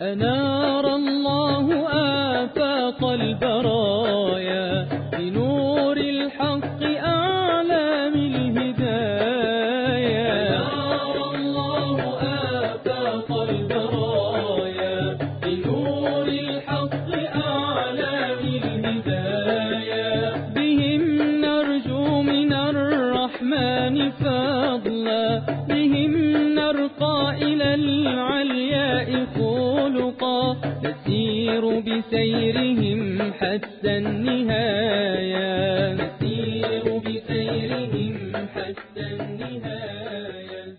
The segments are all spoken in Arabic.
أنار الله آفاق البرايا بنور الحق أعلام الهدايا. أنار الله آفاق البرايا بنور الحق أعلام الهدايا. بهم نرجو من الرحمن فضلا، بهم نرقى إلى العلياء خلقا، نسير بسيرهم حتى النهاية، نسير بسيرهم حتى النهاية.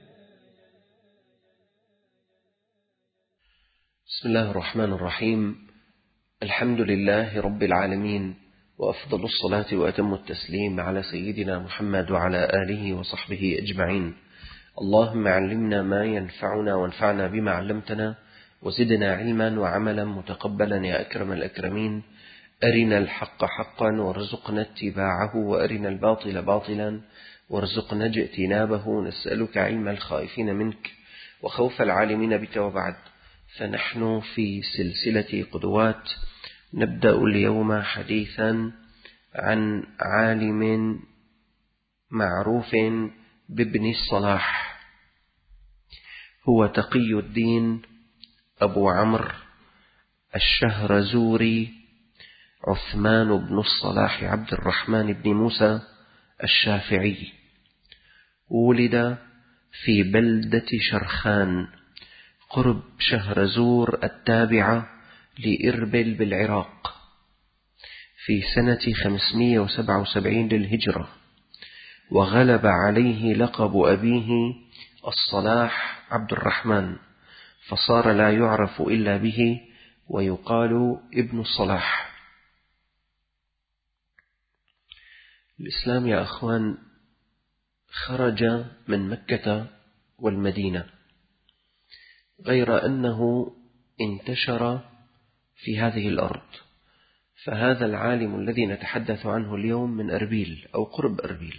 بسم الله الرحمن الرحيم. الحمد لله رب العالمين، وأفضل الصلاة وأتم التسليم على سيدنا محمد وعلى آله وصحبه أجمعين. اللهم علمنا ما ينفعنا وانفعنا بما علمتنا، وزدنا علما وعملا متقبلا يا أكرم الأكرمين. أرنا الحق حقا وارزقنا اتباعه، وأرنا الباطل باطلا وارزقنا اجتنابه. نسألك علم الخائفين منك وخوف العالمين بك، وبعد. فنحن في سلسلة قدوات، نبدأ اليوم حديثا عن عالم معروف بابن الصلاح، هو تقي الدين أبو عمرو الشهرزوري عثمان بن الصلاح عبد الرحمن بن موسى الشافعي. ولد في بلدة شرخان قرب شهرزور التابعة لإربل بالعراق في سنة 577 للهجرة، وغلب عليه لقب أبيه الصلاح عبد الرحمن، فصار لا يعرف إلا به، ويقال ابن الصلاح. الإسلام يا أخوان خرج من مكة والمدينة، غير أنه انتشر في هذه الأرض. فهذا العالم الذي نتحدث عنه اليوم من أربيل أو قرب أربيل.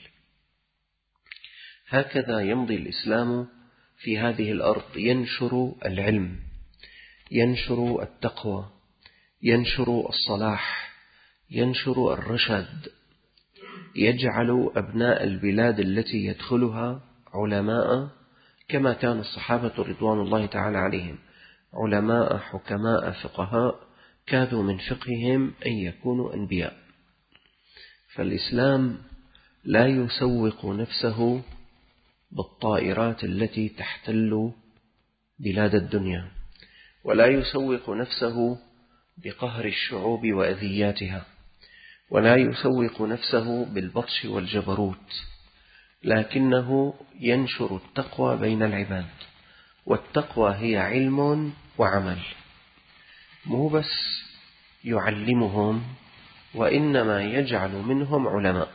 هكذا يمضي الإسلام في هذه الأرض، ينشر العلم، ينشر التقوى، ينشر الصلاح، ينشر الرشد، يجعل أبناء البلاد التي يدخلها علماء، كما كان الصحابة رضوان الله تعالى عليهم علماء حكماء فقهاء، كادوا من فقههم أن يكونوا أنبياء. فالإسلام لا يسوق نفسه بالطائرات التي تحتل بلاد الدنيا، ولا يسوق نفسه بقهر الشعوب وأذياتها، ولا يسوق نفسه بالبطش والجبروت، لكنه ينشر التقوى بين العباد. والتقوى هي علم وعمل، مو بس يعلمهم، وإنما يجعل منهم علماء.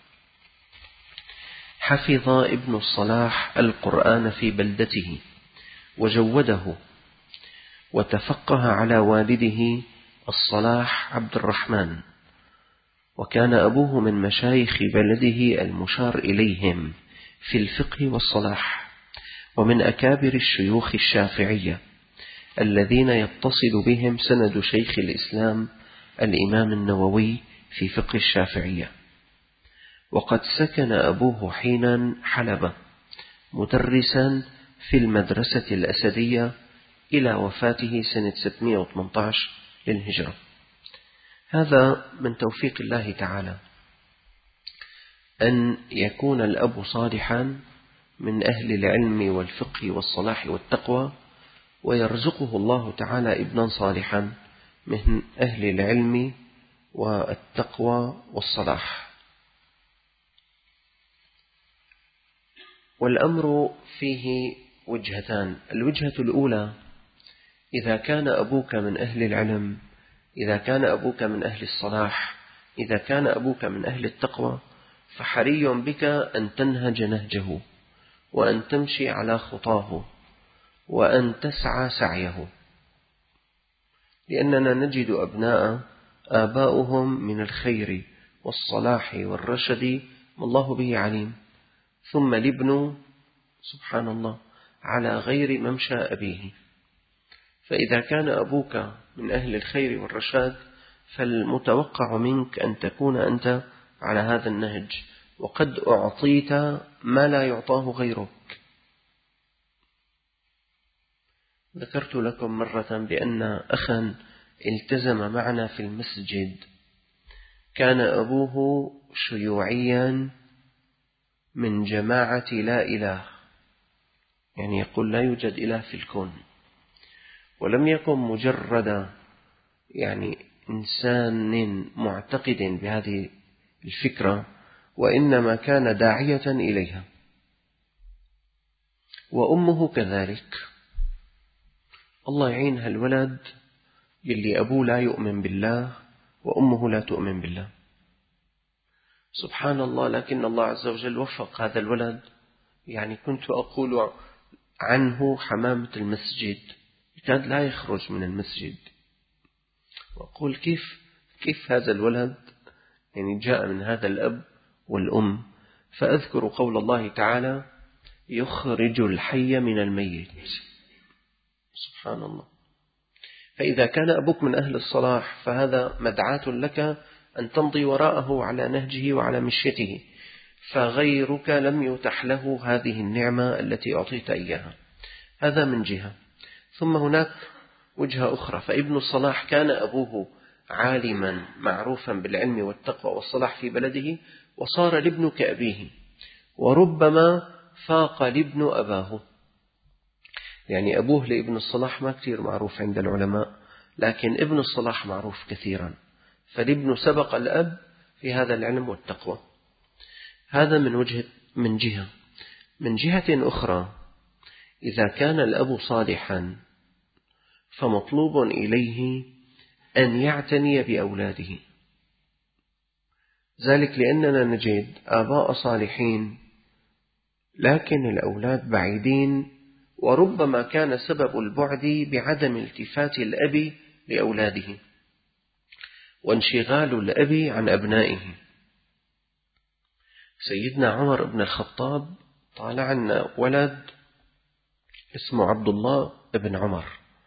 حفظ ابن الصلاح القرآن في بلدته وجوده، وتفقه على والده الصلاح عبد الرحمن، وكان أبوه من مشايخ بلده المشار إليهم في الفقه والصلاح، ومن أكابر الشيوخ الشافعية الذين يتصل بهم سند شيخ الإسلام الإمام النووي في فقه الشافعية. وقد سكن أبوه حينا حلب مدرسا في المدرسة الأسدية إلى وفاته سنة 618 للهجرة. هذا من توفيق الله تعالى، أن يكون الأب صالحا من أهل العلم والفقه والصلاح والتقوى، ويرزقه الله تعالى ابنا صالحا من أهل العلم والتقوى والصلاح. والأمر فيه وجهتان. الوجهة الأولى: إذا كان أبوك من أهل العلم، إذا كان أبوك من أهل الصلاح، إذا كان أبوك من أهل التقوى، فحري بك أن تنهج نهجه، وأن تمشي على خطاه، وأن تسعى سعيه. لأننا نجد أبناء آباؤهم من الخير والصلاح والرشد ما الله به عليم، ثم الابن سبحان الله على غير ممشى أبيه. فإذا كان أبوك من أهل الخير والرشاد فالمتوقع منك أن تكون أنت على هذا النهج، وقد أعطيت ما لا يعطاه غيرك. ذكرت لكم مرة بأن أخا التزم معنا في المسجد، كان أبوه شيوعيا من جماعة لا إله، يعني يقول لا يوجد إله في الكون، ولم يكن مجرد يعني إنسان معتقد بهذه الفكرة، وإنما كان داعية إليها، وأمه كذلك. الله يعين هالولد يلي أبوه لا يؤمن بالله وأمه لا تؤمن بالله، سبحان الله. لكن الله عز وجل وفق هذا الولد، يعني كنت أقول عنه حمامة المسجد، كاد لا يخرج من المسجد، وأقول كيف هذا الولد يعني جاء من هذا الأب والأم. فأذكر قول الله تعالى: يخرج الحي من الميت. سبحان الله. فإذا كان أبوك من أهل الصلاح فهذا مدعاة لك أن تمضي وراءه على نهجه وعلى مشيته، فغيرك لم يتح له هذه النعمة التي أعطيت إياها. هذا من جهة. ثم هناك وجهة أخرى، فابن الصلاح كان أبوه عالما معروفا بالعلم والتقوى والصلاح في بلده، وصار الابن كأبيه، وربما فاق الابن أباه. يعني أبوه لابن الصلاح ما كثير معروف عند العلماء، لكن ابن الصلاح معروف كثيرا، فالابن سبق الأب في هذا العلم والتقوى. هذا من جهة. من جهة أخرى، إذا كان الأب صالحا فمطلوب إليه أن يعتني بأولاده، ذلك لأننا نجد آباء صالحين لكن الأولاد بعيدين، وربما كان سبب البعد بعدم التفات الأب لأولاده وانشغال الأب عن أبنائه. سيدنا عمر بن الخطاب طالع عنا ولد اسمه عبد الله بن عمر.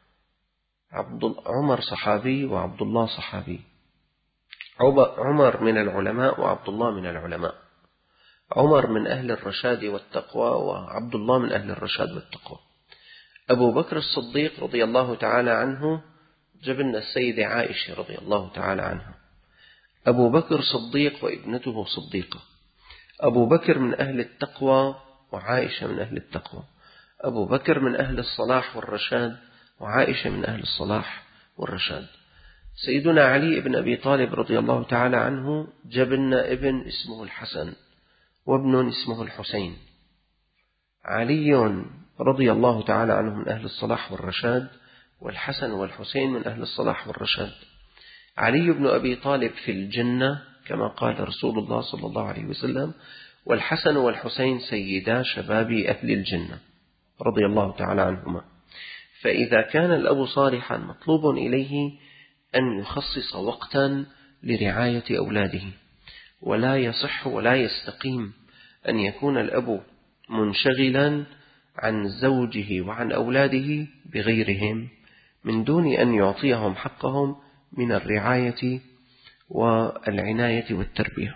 عمر صحابي وعبد الله صحابي. عمر من العلماء وعبد الله من العلماء. عمر من أهل الرشاد والتقوى وعبد الله من أهل الرشاد والتقوى. أبو بكر الصديق رضي الله تعالى عنه جبن السيدة عائشة رضي الله تعالى عنها. أبو بكر صديق وابنته صديقة. أبو بكر من أهل التقوى وعائشة من أهل التقوى. أبو بكر من أهل الصلاح والرشاد وعائشة من أهل الصلاح والرشاد. سيدنا علي بن أبي طالب رضي الله تعالى عنه جبن ابن اسمه الحسن وابن اسمه الحسين. علي رضي الله تعالى عنه من أهل الصلاح والرشاد، والحسن والحسين من أهل الصلاح والرشاد. علي بن أبي طالب في الجنة كما قال رسول الله صلى الله عليه وسلم، والحسن والحسين سيدا شباب أهل الجنة رضي الله تعالى عنهما. فإذا كان الأب صالحا مطلوب إليه أن يخصص وقتا لرعاية أولاده، ولا يصح ولا يستقيم أن يكون الأب منشغلا عن زوجه وعن أولاده بغيرهم من دون أن يعطيهم حقهم من الرعاية والعناية والتربية.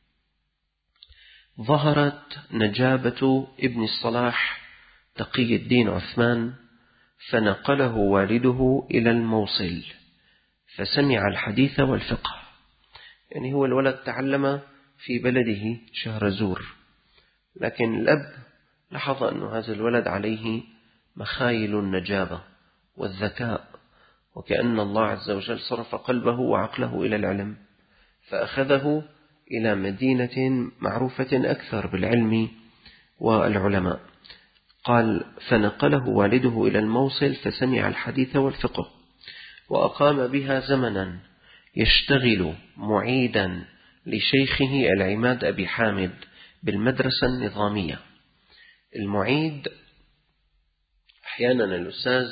ظهرت نجابة ابن الصلاح تقي الدين عثمان، فنقله والده إلى الموصل فسمع الحديث والفقه. يعني هو الولد تعلم في بلده شهرزور، لكن الأب لاحظ أن هذا الولد عليه مخايل النجابة والذكاء، وكأن الله عز وجل صرف قلبه وعقله إلى العلم، فأخذه إلى مدينة معروفة أكثر بالعلم والعلماء. قال: فنقله والده إلى الموصل فسمع الحديث والفقه، وأقام بها زمنا يشتغل معيدا لشيخه العماد أبي حامد بالمدرسة النظامية. المعيد أحيانا الأستاذ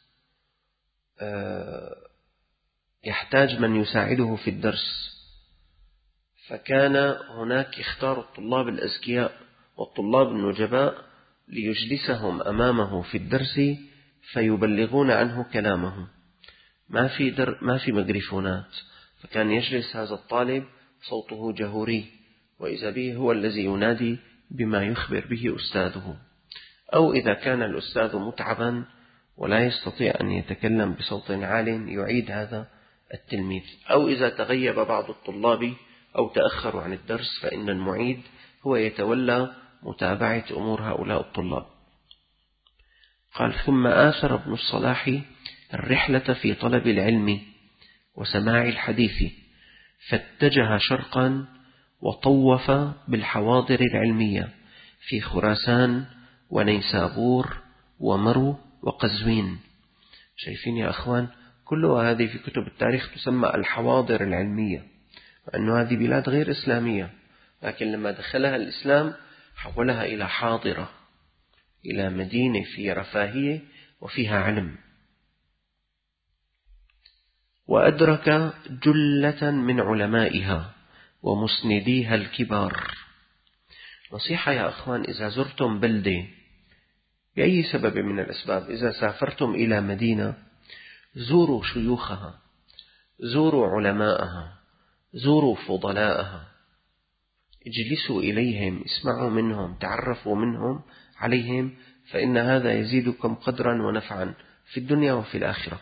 يحتاج من يساعده في الدرس، فكان هناك يختار الطلاب الأذكياء والطلاب النجباء ليجلسهم أمامه في الدرس فيبلغون عنه كلامه. ما في ميكروفونات، فكان يجلس هذا الطالب صوته جهوري، وإذا به هو الذي ينادي بما يخبر به أستاذه. أو إذا كان الأستاذ متعبا ولا يستطيع أن يتكلم بصوت عال يعيد هذا التلميذ. أو إذا تغيب بعض الطلاب أو تأخروا عن الدرس فإن المعيد هو يتولى متابعة أمور هؤلاء الطلاب. قال: ثم آثر ابن الصلاح الرحلة في طلب العلم وسماع الحديث، فاتجه شرقا وطوف بالحواضر العلمية في خراسان ونيسابور ومرو وقزوين. شايفين يا أخوان، كلها هذه في كتب التاريخ تسمى الحواضر العلمية، وأنه هذه بلاد غير إسلامية، لكن لما دخلها الإسلام حولها إلى حاضرة، إلى مدينة في رفاهية وفيها علم. وأدرك جلة من علمائها ومسنديها الكبار. نصيحة يا أخوان، إذا زرتم بلدة بأي سبب من الأسباب، إذا سافرتم إلى مدينة، زوروا شيوخها، زوروا علماءها، زوروا فضلاءها، اجلسوا إليهم، اسمعوا منهم، تعرفوا منهم عليهم، فإن هذا يزيدكم قدرا ونفعا في الدنيا وفي الآخرة.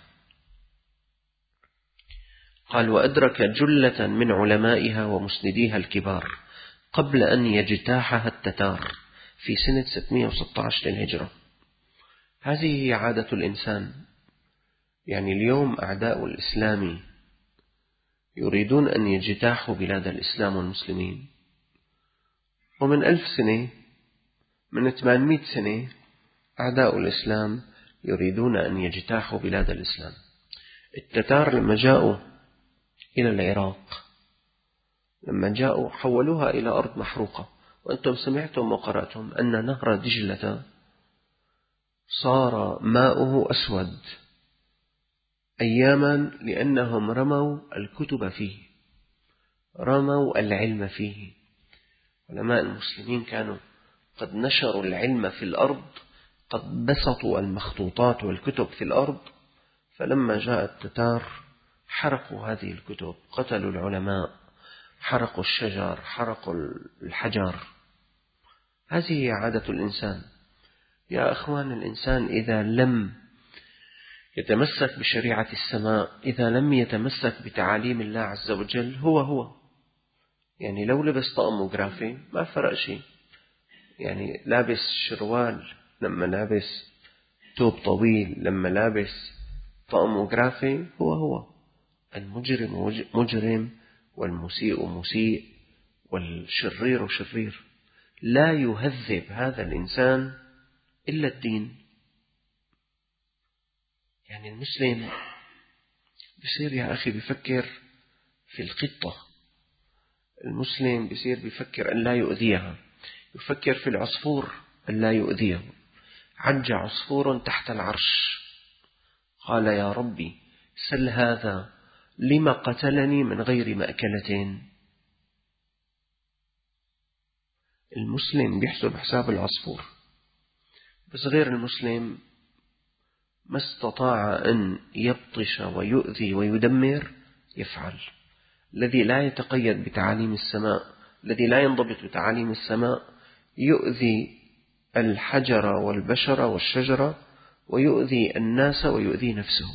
قال: وأدرك جلة من علمائها ومسنديها الكبار قبل أن يجتاحها التتار في سنة 616 للهجرة. هذه هي عادة الإنسان. يعني اليوم أعداء الإسلام يريدون أن يجتاحوا بلاد الإسلام والمسلمين، ومن 1000 سنة، من 800 سنة، أعداء الإسلام يريدون أن يجتاحوا بلاد الإسلام. التتار لما جاءوا إلى العراق، لما جاءوا حولوها إلى أرض محروقة. وأنتم سمعتم وقرأتم أن نهر دجلة صار ماؤه أسود أياما لأنهم رموا الكتب فيه، رموا العلم فيه. علماء المسلمين كانوا قد نشروا العلم في الأرض، قد بسطوا المخطوطات والكتب في الأرض، فلما جاء التتار حرقوا هذه الكتب، قتلوا العلماء، حرقوا الشجر، حرقوا الحجر. هذه هي عادة الإنسان. يا أخوان، الإنسان إذا لم يتمسك بشريعة السماء، إذا لم يتمسك بتعاليم الله عز وجل، هو يعني لو لبس طقم وجرافي ما فرق شيء، يعني لابس شروال لما لابس توب طويل، لما لابس طقم وجرافي، هو المجرم مجرم، والمسيء مسيء، والشرير شرير. لا يهذب هذا الإنسان إلا الدين. يعني المسلم بيصير يا أخي بيفكر في القطة، المسلم بيصير بيفكر أن لا يؤذيها، يفكر في العصفور أن لا يؤذيه. عج عصفور تحت العرش قال: يا ربي سل هذا لما قتلني من غير مأكلة. المسلم بيحسب حساب العصفور، بس غير المسلم ما استطاع أن يبطش ويؤذي ويدمر يفعل. الذي لا يتقيد بتعاليم السماء، الذي لا ينضبط بتعاليم السماء، يؤذي الحجر والبشر والشجرة، ويؤذي الناس ويؤذي نفسه.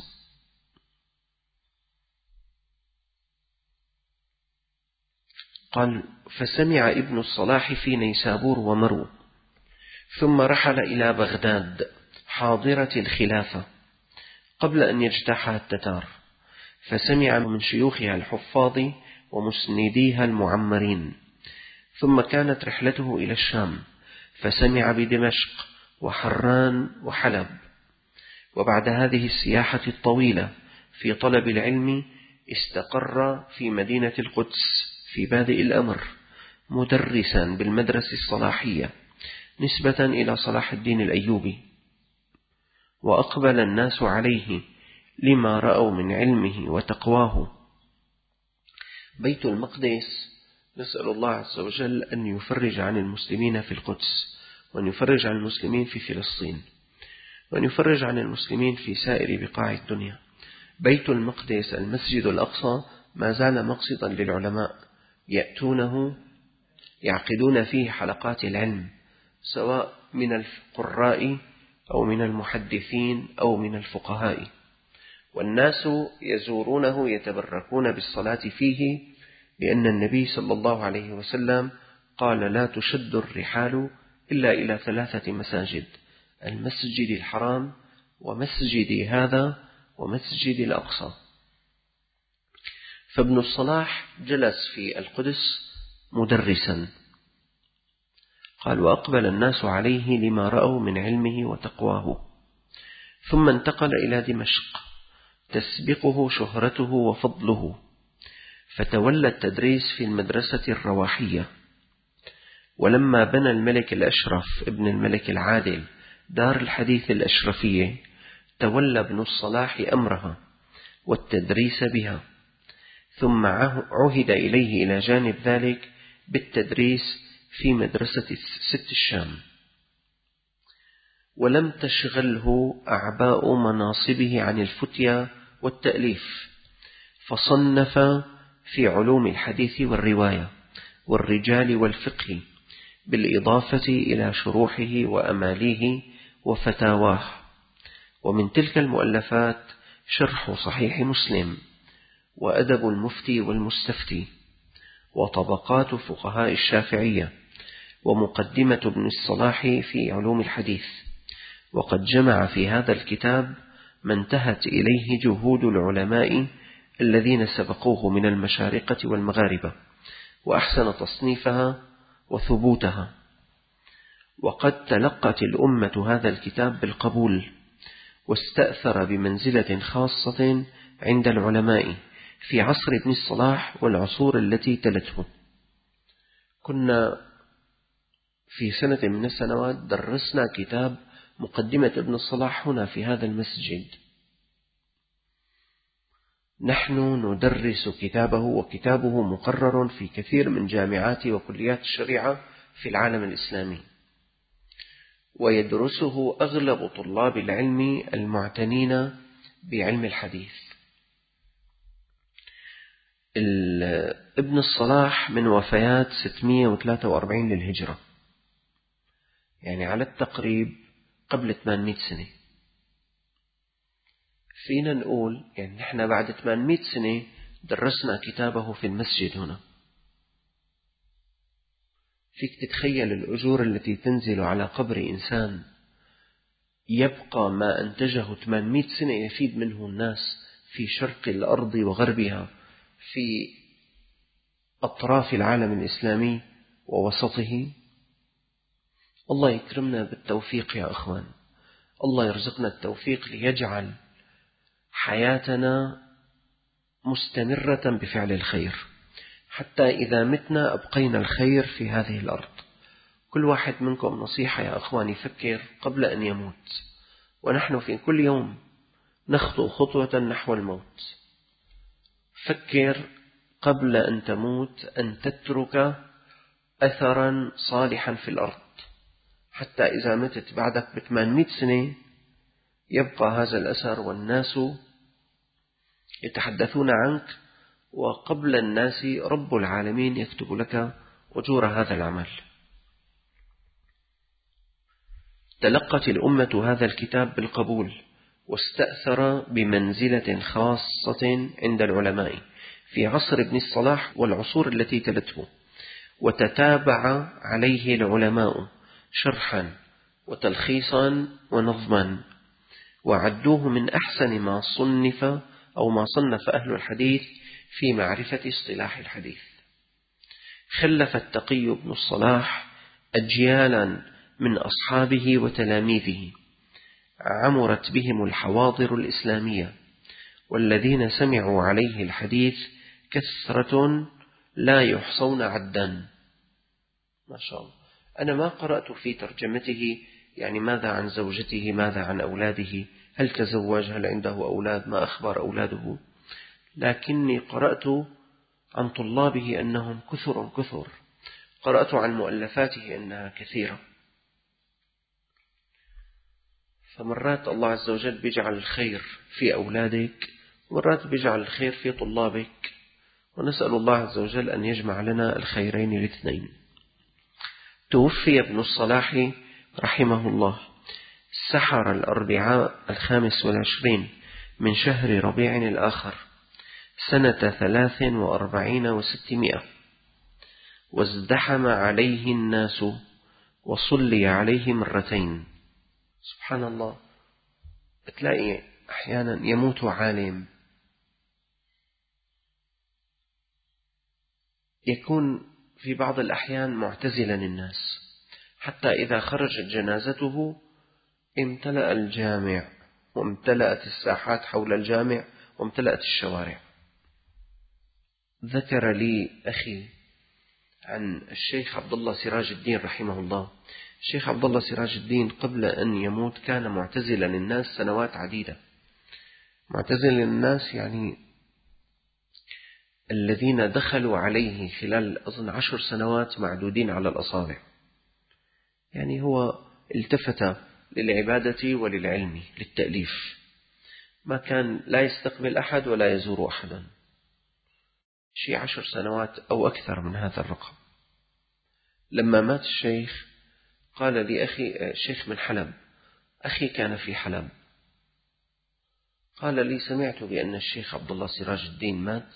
قال: فسمع ابن الصلاح في نيسابور ومرو، ثم رحل إلى بغداد حاضرة الخلافة قبل أن يجتاحها التتار، فسمع من شيوخها الحفاظ ومسنديها المعمرين. ثم كانت رحلته إلى الشام، فسمع بدمشق وحران وحلب. وبعد هذه السياحة الطويلة في طلب العلم استقر في مدينة القدس في بادئ الأمر، مدرسا بالمدرسة الصلاحية نسبة إلى صلاح الدين الأيوبي. وأقبل الناس عليه لما رأوا من علمه وتقواه. بيت المقدس نسأل الله عز وجل أن يفرج عن المسلمين في القدس، وأن يفرج عن المسلمين في فلسطين. وأن يفرج عن المسلمين في سائر بقاع الدنيا. بيت المقدس المسجد الأقصى ما زال مقصدا للعلماء يأتونه يعقدون فيه حلقات العلم، سواء من القراء أو من المحدثين أو من الفقهاء، والناس يزورونه يتبركون بالصلاة فيه، لأن النبي صلى الله عليه وسلم قال: لا تشد الرحال إلا إلى 3 مساجد: المسجد الحرام، ومسجد هذا، ومسجد الأقصى. فابن الصلاح جلس في القدس مدرسا، قال: وأقبل الناس عليه لما رأوا من علمه وتقواه، ثم انتقل إلى دمشق تسبقه شهرته وفضله، فتولى التدريس في المدرسة الرواحية. ولما بنى الملك الأشرف ابن الملك العادل دار الحديث الأشرفية، تولى ابن الصلاح أمرها والتدريس بها، ثم عهد إليه إلى جانب ذلك بالتدريس في مدرسة 6 الشام. ولم تشغله أعباء مناصبه عن الفتيا والتأليف، فصنف في علوم الحديث والرواية والرجال والفقه، بالإضافة إلى شروحه وأماليه وفتاواه. ومن تلك المؤلفات شرح صحيح مسلم، وأدب المفتي والمستفتي، وطبقات فقهاء الشافعية، ومقدمة ابن الصلاح في علوم الحديث. وقد جمع في هذا الكتاب ما انتهت إليه جهود العلماء الذين سبقوه من المشارقة والمغاربة، وأحسن تصنيفها وثبوتها. وقد تلقت الأمة هذا الكتاب بالقبول، واستأثر بمنزلة خاصة عند العلماء في عصر ابن الصلاح والعصور التي تلته. كنا في سنة من السنوات درسنا كتاب مقدمة ابن الصلاح هنا في هذا المسجد. نحن ندرس كتابه، وكتابه مقرر في كثير من جامعات وكليات الشريعة في العالم الإسلامي، ويدرسه أغلب طلاب العلم المعتنين بعلم الحديث. ابن الصلاح من وفيات 643 للهجرة، يعني على التقريب قبل 800 سنة. فينا نقول يعني نحن بعد 800 سنة درسنا كتابه في المسجد هنا. فيك تتخيل الأجور التي تنزل على قبر إنسان يبقى ما أنتجه 800 سنة يفيد منه الناس في شرق الأرض وغربها، في أطراف العالم الإسلامي ووسطه. الله يكرمنا بالتوفيق يا أخوان، الله يرزقنا التوفيق ليجعل حياتنا مستمرة بفعل الخير، حتى إذا متنا أبقينا الخير في هذه الأرض. كل واحد منكم نصيحة يا أخوان يفكر قبل أن يموت، ونحن في كل يوم نخطو خطوة نحو الموت. فكر قبل أن تموت أن تترك أثرا صالحا في الأرض، حتى إذا متت بعدك ب800 سنة يبقى هذا الأثر، والناس يتحدثون عنك، وقبل الناس رب العالمين يكتب لك أجور هذا العمل. تلقت الأمة هذا الكتاب بالقبول، واستأثر بمنزلة خاصة عند العلماء في عصر ابن الصلاح والعصور التي تلته، وتتابع عليه العلماء شرحا وتلخيصا ونظما، وعدوه من أحسن ما صنف أو ما صنف أهل الحديث في معرفة اصطلاح الحديث. خلف التقي ابن الصلاح أجيالا من أصحابه وتلاميذه عمرت بهم الحواضر الإسلامية، والذين سمعوا عليه الحديث كثرة لا يحصون عدا. ما شاء الله. أنا ما قرأت في ترجمته يعني ماذا عن زوجته، ماذا عن أولاده، هل تزوج، هل عنده أولاد، ما أخبار أولاده، لكني قرأت عن طلابه أنهم كثر، قرأت عن مؤلفاته أنها كثيرة. فمرات الله عز وجل بيجعل الخير في أولادك، ومرات بيجعل الخير في طلابك، ونسأل الله عز وجل أن يجمع لنا الخيرين الاثنين. توفي ابن الصلاح رحمه الله سحر الأربعاء 25 من شهر ربيع الآخر سنة 43 و600، وازدحم عليه الناس وصلي عليه مرتين. سبحان الله، بتلاقي أحيانا يموت عالم، يكون في بعض الأحيان معتزلا الناس، حتى إذا خرجت جنازته امتلأ الجامع وامتلأت الساحات حول الجامع وامتلأت الشوارع. ذكر لي أخي عن الشيخ عبد الله سراج الدين رحمه الله. الشيخ عبد الله سراج الدين قبل أن يموت كان معتزلا الناس سنوات عديدة. معتزلا الناس يعني الذين دخلوا عليه خلال أظن 10 سنوات معدودين على الأصابع. يعني هو التفت للعبادة وللعلم للتأليف، ما كان لا يستقبل أحد ولا يزور أحدا، شيء 10 سنوات أو أكثر من هذا الرقم. لما مات الشيخ قال لي أخي، الشيخ من حلب، أخي كان في حلب، قال لي سمعت بأن الشيخ عبد الله سراج الدين مات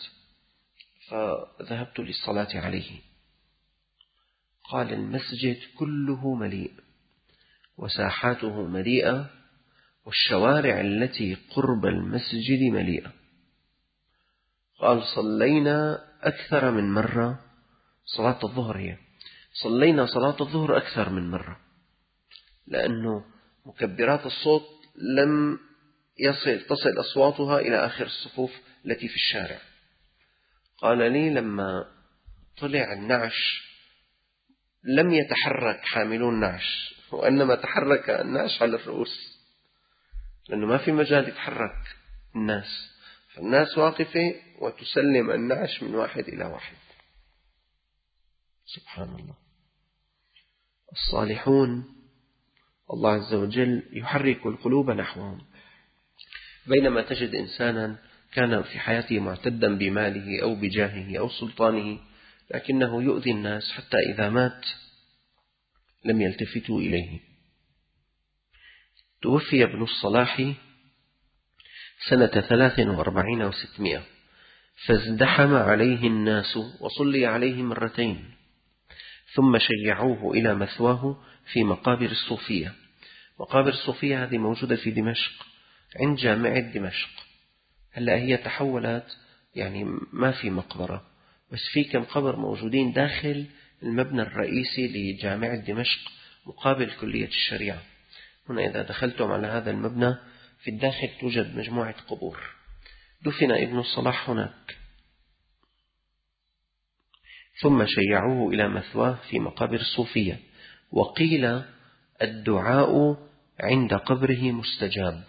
فذهبت للصلاة عليه. قال المسجد كله مليء وساحاته مليئة والشوارع التي قرب المسجد مليئة. قال صلينا أكثر من مرة صلاة الظهر، هي صلينا صلاة الظهر أكثر من مرة، لأنه مكبرات الصوت لم تصل أصواتها إلى آخر الصفوف التي في الشارع. قال لي لما طلع النعش لم يتحرك حاملون النعش، وإنما تحرك النعش على الرؤوس، لأنه ما في مجال يتحرك الناس، فالناس واقفة وتسلم النعش من واحد إلى واحد. سبحان الله. الصالحون الله عز وجل يحرك القلوب نحوهم. بينما تجد إنسانا كان في حياته معتدا بماله أو بجاهه أو سلطانه، لكنه يؤذي الناس حتى إذا مات لم يلتفتوا إليه. توفي ابن الصلاح سنة 43 و600، فازدحم عليه الناس وصلي عليه مرتين، ثم شيعوه إلى مثواه في مقابر الصوفية. مقابر الصوفية هذه موجودة في دمشق عند جامعة دمشق. هلأ هي تحولت، يعني ما في مقبرة، بس في كم قبر موجودين داخل المبنى الرئيسي لجامعة دمشق مقابل كلية الشريعة. هنا إذا دخلتم على هذا المبنى في الداخل توجد مجموعة قبور. دفن ابن الصلاح هناك، ثم شيعوه إلى مثواه في مقابر الصوفية. وقيل الدعاء عند قبره مستجاب.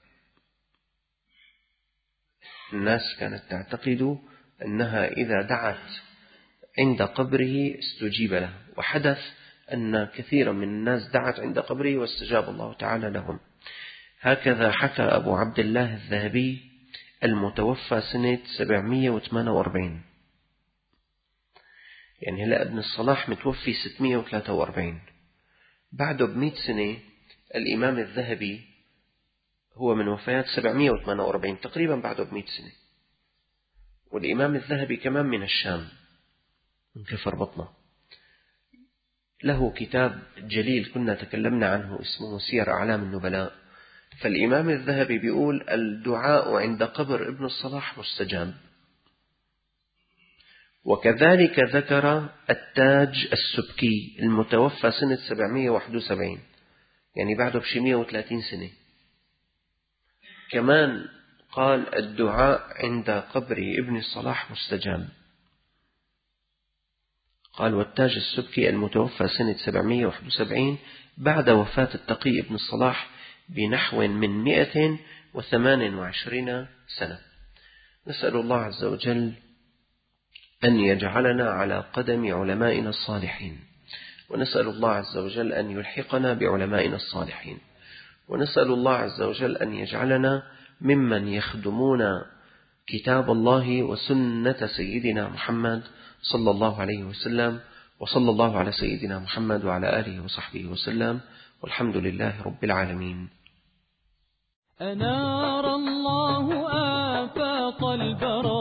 الناس كانت تعتقد أنها إذا دعت عند قبره استجيب له، وحدث أن كثيرا من الناس دعت عند قبره واستجاب الله تعالى لهم. هكذا حكى أبو عبد الله الذهبي المتوفى سنة 748. يعني هلأ ابن الصلاح متوفي 643، بعده ب100 سنة الإمام الذهبي هو من وفيات 748 تقريبا، بعده ب100 سنة. والإمام الذهبي كمان من الشام، من كفر بطنة، له كتاب جليل كنا تكلمنا عنه اسمه سير أعلام النبلاء. فالإمام الذهبي بيقول الدعاء عند قبر ابن الصلاح مستجاب. وكذلك ذكر التاج السبكي المتوفى سنة 771، يعني بعده بشي 130 سنة، كمان قال الدعاء عند قبر ابن الصلاح مستجاب. قال والتاج السبكي المتوفى سنة 771 بعد وفاة التقي ابن الصلاح بنحو من 128 سنة. نسأل الله عز وجل أن يجعلنا على قدم علمائنا الصالحين، ونسأل الله عز وجل أن يلحقنا بعلمائنا الصالحين. ونسأل الله عز وجل أن يجعلنا ممن يخدمون كتاب الله وسنة سيدنا محمد صلى الله عليه وسلم، وصلى الله على سيدنا محمد وعلى آله وصحبه وسلم، والحمد لله رب العالمين. أنار الله آفاق البرايا